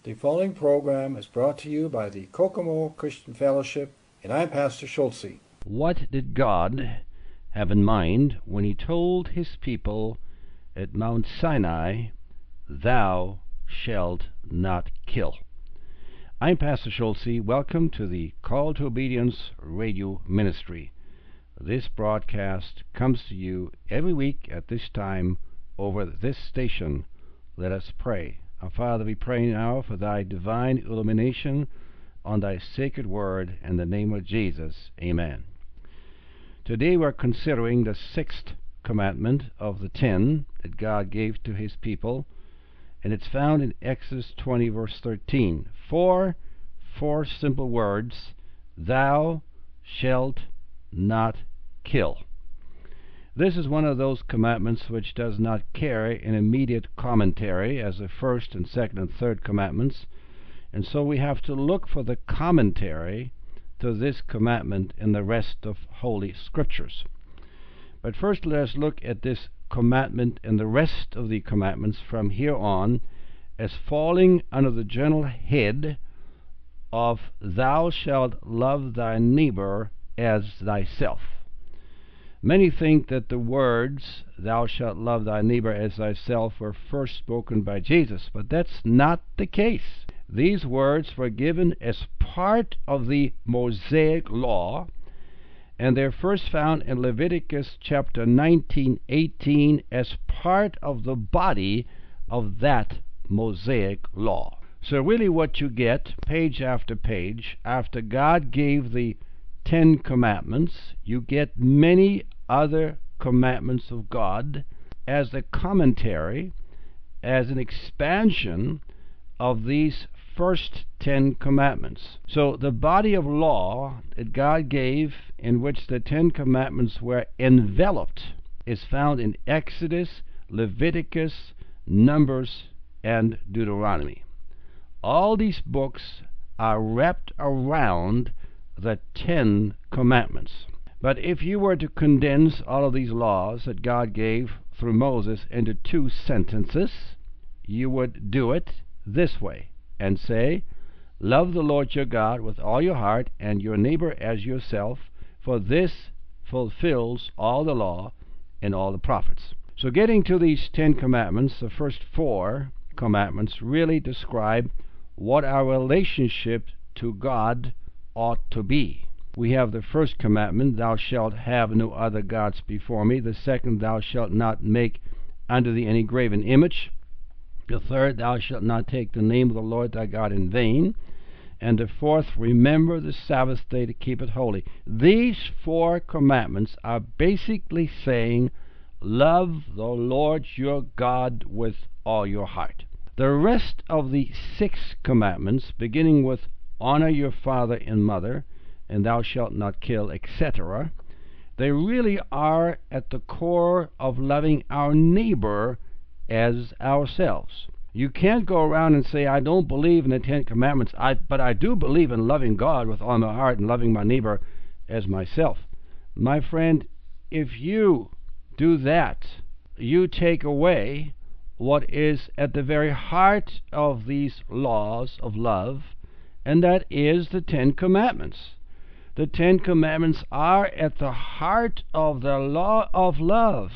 The following program is brought to you by the Kokomo Christian Fellowship, and I'm Pastor Schulze. What did God have in mind when he told his people at Mount Sinai, "Thou shalt not kill"? I'm Pastor Schulze. Welcome to the Call to Obedience radio ministry. This broadcast comes to you every week at this time over this station. Let us pray. Our Father, we pray now for thy divine illumination on thy sacred word in the name of Jesus. Amen. Today we're considering the sixth commandment of the 10 that God gave to his people, and it's found in Exodus 20 verse 13. Four simple words: thou shalt not kill. This is one of those commandments which does not carry an immediate commentary as the first and second and third commandments, and so we have to look for the commentary to this commandment in the rest of Holy Scriptures. But first let us look at this commandment and the rest of the commandments from here on as falling under the general head of thou shalt love thy neighbor as thyself. Many think that the words thou shalt love thy neighbor as thyself were first spoken by Jesus, but that's not the case. These words were given as part of the Mosaic law, and they're first found in Leviticus chapter 19:18 as part of the body of that Mosaic law. So really what you get, page after page, after God gave the 10 commandments, you get many other commandments of God as a commentary, as an expansion of these first 10 commandments. So the body of law that God gave, in which the 10 commandments were enveloped, is found in Exodus, Leviticus, Numbers, and Deuteronomy. All these books are wrapped around the 10 commandments. But if you were to condense all of these laws that God gave through Moses into 2 sentences, you would do it this way and say, love the Lord your God with all your heart and your neighbor as yourself, for this fulfills all the law and all the prophets. So getting to these 10 commandments, the first 4 commandments really describe what our relationship to God ought to be. We have the first commandment, thou shalt have no other gods before me. The second, thou shalt not make unto thee any graven image. The third, thou shalt not take the name of the Lord thy God in vain. And the fourth, remember the Sabbath day to keep it holy. These 4 commandments are basically saying, love the Lord your God with all your heart. The rest of the 6 commandments, beginning with honor your father and mother, and thou shalt not kill, etc., they really are at the core of loving our neighbor as ourselves. You can't go around and say, I don't believe in the 10 commandments, but I do believe in loving God with all my heart and loving my neighbor as myself. My friend, if you do that, you take away what is at the very heart of these laws of love, and that is the 10 commandments. The 10 commandments are at the heart of the law of love.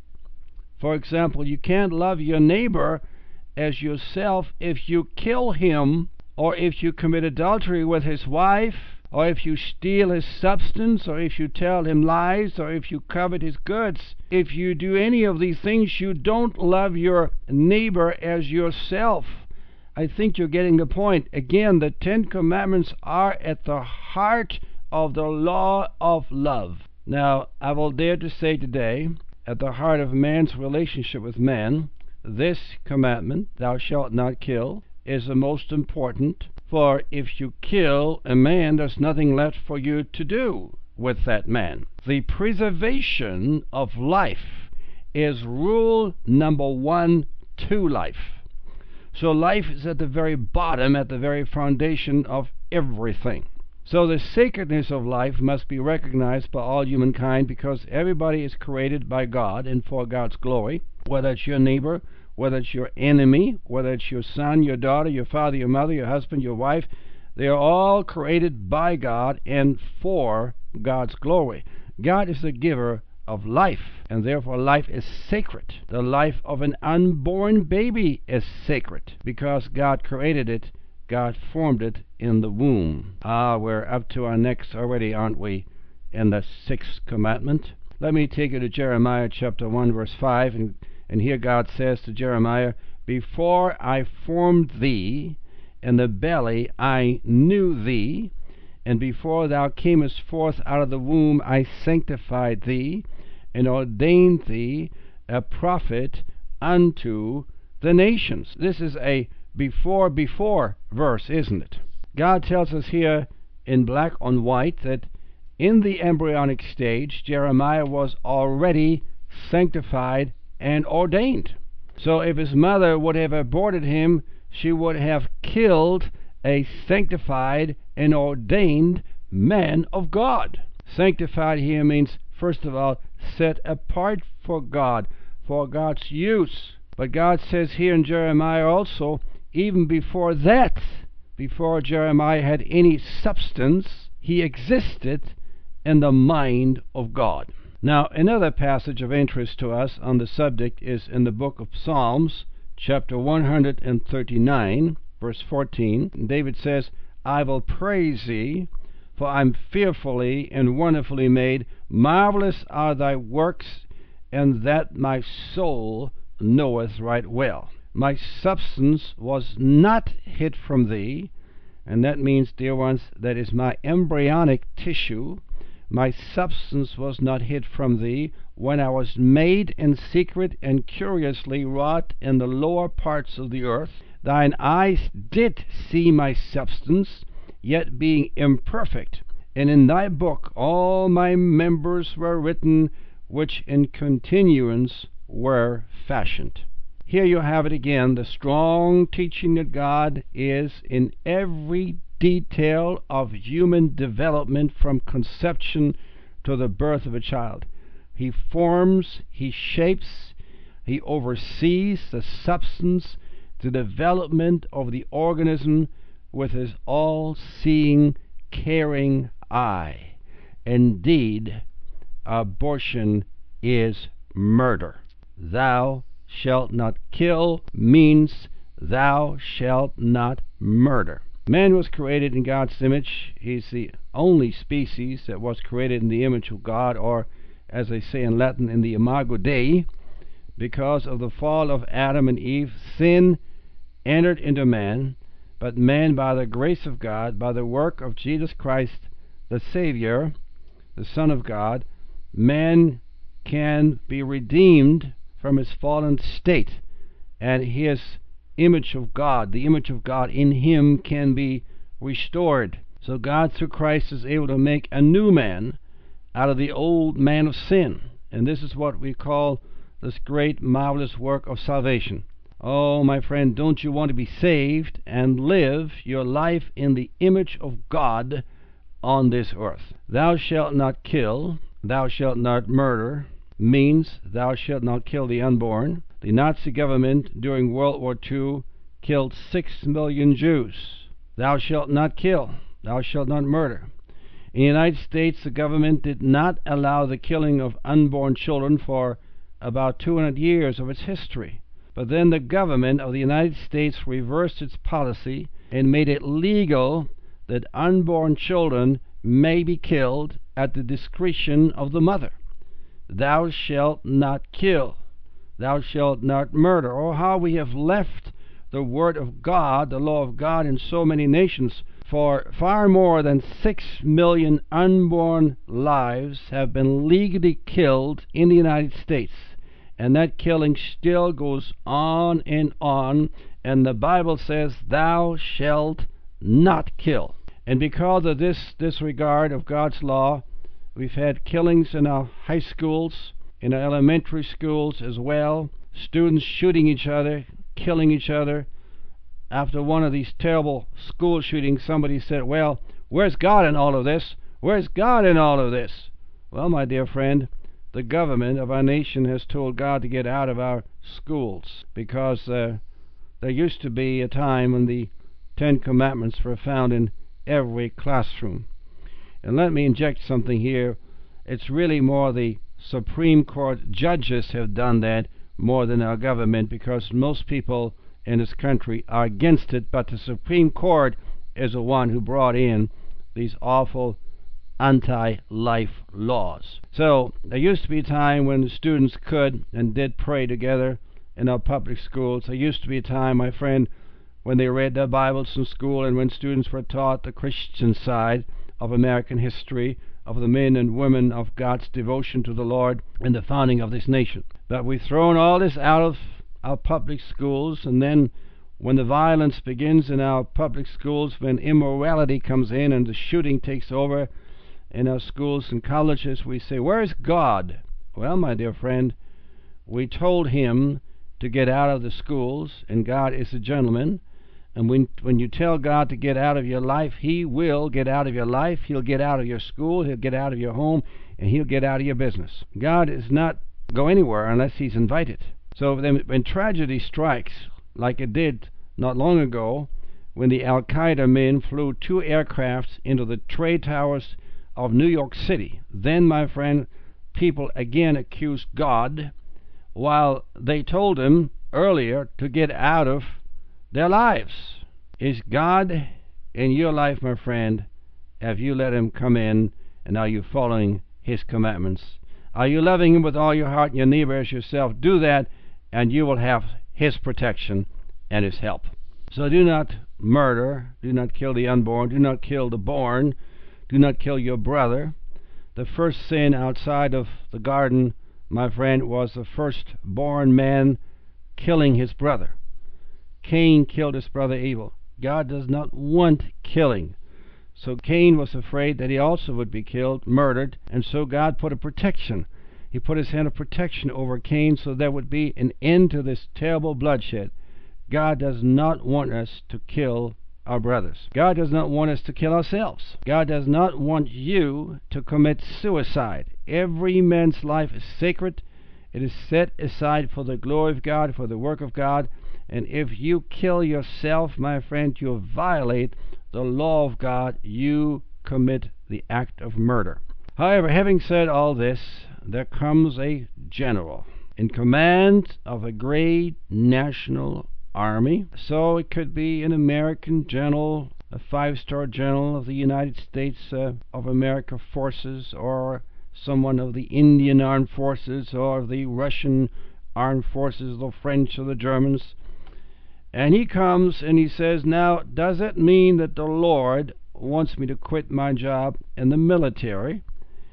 For example, you can't love your neighbor as yourself if you kill him, or if you commit adultery with his wife, or if you steal his substance, or if you tell him lies, or if you covet his goods. If you do any of these things, you don't love your neighbor as yourself. I think you're getting the point. Again, the 10 commandments are at the heart of the law of love. Now, I will dare to say today, at the heart of man's relationship with man, this commandment, thou shalt not kill, is the most important, for if you kill a man, there's nothing left for you to do with that man. The preservation of life is rule number 1 to life. So life is at the very bottom, at the very foundation of everything. So the sacredness of life must be recognized by all humankind, because everybody is created by God and for God's glory, whether it's your neighbor, whether it's your enemy, whether it's your son, your daughter, your father, your mother, your husband, your wife. They are all created by God and for God's glory. God is the giver of life, and therefore life is sacred. The life of an unborn baby is sacred because God created it. God formed it in the womb. We're up to our next already, aren't we, in the 6th commandment? Let me take you to Jeremiah chapter 1, verse 5, and here God says to Jeremiah, "Before I formed thee in the belly I knew thee, and before thou camest forth out of the womb I sanctified thee, and ordained thee a prophet unto the nations." This is a before verse, isn't it? God tells us here in black on white that in the embryonic stage Jeremiah was already sanctified and ordained. So if his mother would have aborted him, she would have killed a sanctified and ordained man of God. Sanctified here means, first of all, set apart for God, for God's use. But God says here in Jeremiah also, even before that, before Jeremiah had any substance, he existed in the mind of God. Now, another passage of interest to us on the subject is in the book of Psalms, chapter 139, verse 14. David says, "I will praise thee, for I am fearfully and wonderfully made. Marvelous are thy works, and that my soul knoweth right well." My substance was not hid from thee, and that means, dear ones, that is my embryonic tissue. My substance was not hid from thee when I was made in secret and curiously wrought in the lower parts of the earth. Thine eyes did see my substance, yet being imperfect, and in thy book all my members were written, which in continuance were fashioned. Here you have it again, the strong teaching that God is in every detail of human development from conception to the birth of a child. He forms, he shapes, he oversees the substance, the development of the organism with his all-seeing, caring eye. Indeed, abortion is murder. Thou shalt not kill means thou shalt not murder. Man was created in God's image. He's the only species that was created in the image of God, or as they say in Latin, in the imago Dei. Because of the fall of Adam and Eve, sin entered into man, but man, by the grace of God, by the work of Jesus Christ, the Savior, the Son of God, man can be redeemed from his fallen state, and his image of God, the image of God in him, can be restored. So God through Christ is able to make a new man out of the old man of sin, and this is what we call this great marvelous work of salvation. Oh, my friend, don't you want to be saved and live your life in the image of God on this earth? Thou shalt not kill, thou shalt not murder means thou shalt not kill the unborn. The Nazi government during World War II killed 6 million Jews. Thou shalt not kill, thou shalt not murder. In the United States, the government did not allow the killing of unborn children for about 200 years of its history. But then the government of the United States reversed its policy and made it legal that unborn children may be killed at the discretion of the mother. Thou shalt not kill, thou shalt not murder. Oh, how we have left the word of God, the law of God, in so many nations. For far more than 6 million unborn lives have been legally killed in the United States. And that killing still goes on, and the Bible says, thou shalt not kill. And because of this disregard of God's law, we've had killings in our high schools, in our elementary schools as well, students shooting each other, killing each other. After one of these terrible school shootings, somebody said, well, where's God in all of this? Where's God in all of this? Well, my dear friend, the government of our nation has told God to get out of our schools, because there used to be a time when the Ten Commandments were found in every classroom. And let me inject something here. It's really more the Supreme Court judges have done that more than our government, because most people in this country are against it, but the Supreme Court is the one who brought in these awful anti-life laws. So there used to be a time when the students could and did pray together in our public schools. There used to be a time, my friend, when they read their Bibles in school, and when students were taught the Christian side of American history, of the men and women of God's devotion to the Lord and the founding of this nation. But we've thrown all this out of our public schools, and then when the violence begins in our public schools, when immorality comes in and the shooting takes over in our schools and colleges, we say, where is God? Well, my dear friend, we told him to get out of the schools, and God is a gentleman. And when you tell God to get out of your life, he will get out of your life. He'll get out of your school, he'll get out of your home, and he'll get out of your business. God does not go anywhere unless he's invited. So then when tragedy strikes, like it did not long ago, when the Al-Qaeda men flew 2 aircrafts into the trade towers of New York City, then, my friend, people again accused God, while they told him earlier to get out of their lives. Is God in your life, my friend? Have you let him come in, and are you following his commandments? Are you loving him with all your heart, and your neighbor as yourself? Do that, and you will have his protection and his help. So do not murder, do not kill the unborn, do not kill the born, do not kill your brother. The first sin outside of the garden, my friend, was the firstborn man killing his brother. Cain killed his brother Abel. God does not want killing. So Cain was afraid that he also would be killed, murdered, and so God put a protection. He put his hand of protection over Cain, so there would be an end to this terrible bloodshed. God does not want us to kill our brothers. God does not want us to kill ourselves. God does not want you to commit suicide. Every man's life is sacred. It is set aside for the glory of God, for the work of God. And if you kill yourself, my friend, you violate the law of God. You commit the act of murder. However, having said all this, there comes a general in command of a great national army. So it could be an American general, a 5-star general of the United States of America forces, or someone of the Indian armed forces, or the Russian armed forces, the French or the Germans. And he comes and he says, now, does it mean that the Lord wants me to quit my job in the military?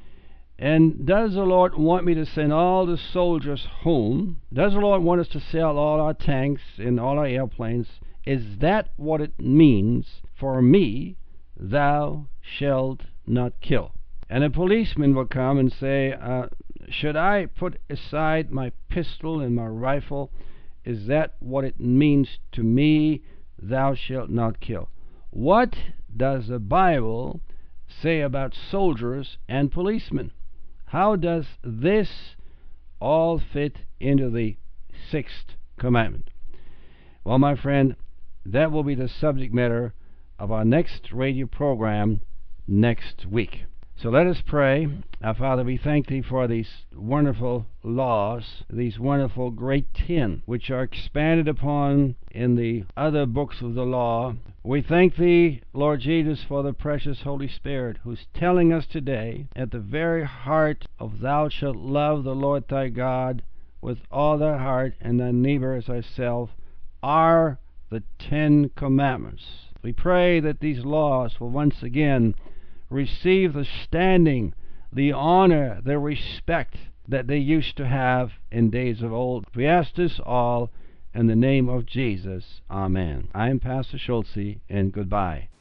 And does the Lord want me to send all the soldiers home? Does the Lord want us to sell all our tanks and all our airplanes? Is that what it means for me, thou shalt not kill? And a policeman will come and say, should I put aside my pistol and my rifle? Is that what it means to me, thou shalt not kill? What does the Bible say about soldiers and policemen? How does this all fit into the 6th commandment? Well, my friend, that will be the subject matter of our next radio program next week. So let us pray. Our Father, we thank Thee for these wonderful laws, these wonderful great 10, which are expanded upon in the other books of the law. We thank Thee, Lord Jesus, for the precious Holy Spirit, who's telling us today, at the very heart of thou shalt love the Lord thy God with all thy heart, and thy neighbor as thyself, are the 10 commandments. We pray that these laws will once again receive the standing, the honor, the respect that they used to have in days of old. We ask this all in the name of Jesus. Amen. I'm Pastor Schulze, and goodbye.